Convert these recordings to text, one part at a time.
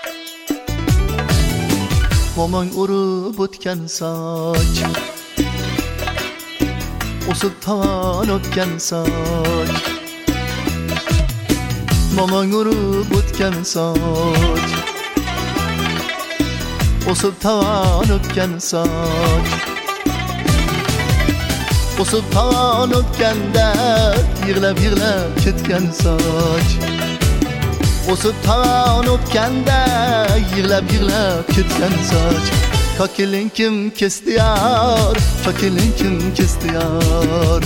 momang urib o'tgan soch, o'sib tavan o'tgan soch, momang urib o'tgan soch, o'sib tavan o'tgan soch, o'sib tavan o'tganda yig'lab yig'lab ketgan soch, o'sib tavan o'tganda yig'lab yig'lab ketgan soch. Kokiling kim kesdi yar, kokiling kim kesdi yar.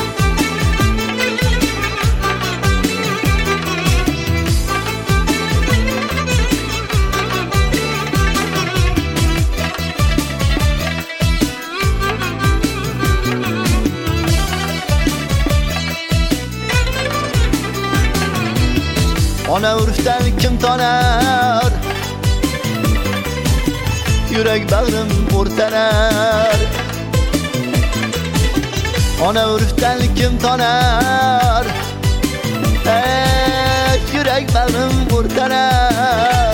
Ona urfdan kim tonar, yürek bağrım o'rtanar. Ona urfdan kim tonar, yürek bağrım o'rtanar.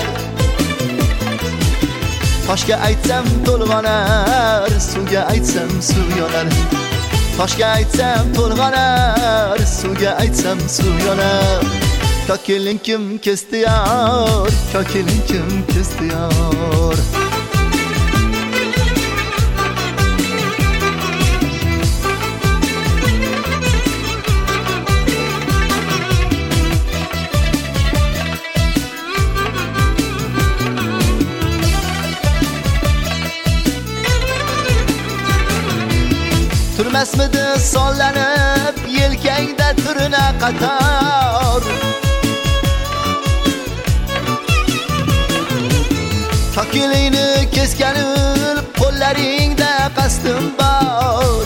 Toshga aytsam to'lg'onar, suvga aytsam suv yonar. Toshga aytsam to'lg'onar, suvga aytsam suv yonar. Kokiling kim kesdi yar, kokiling kim kesdi yar. Turmasmidi sollanib yelkangda turina qator. Kokilingni kesganib qo'llaringda qasdim bor.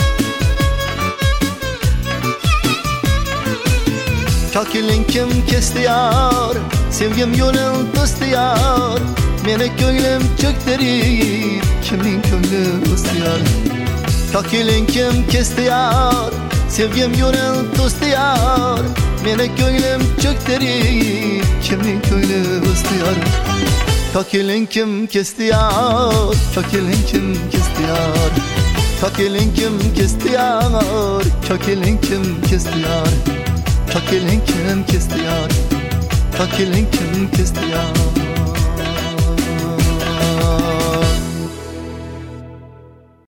Kokiling kim kesdi yar, sevgim yo'lin to'sdi yar. Meni ko'nglim cho'ktirib, kimning ko'ngli o'sdi yar. Kokiling kim kesdi yar, sevgim yo'lin to'sdi yar. Meni ko'nglim cho'ktirib, kimning ko'ngli o'sdi yar. Kokiling kim kesdi yar, kokiling kim kesdi yar. Kokiling kim kesdi yar, kokiling kim kesdi yar. Kokiling kim kesdi yar, kokiling kim kesdi yar.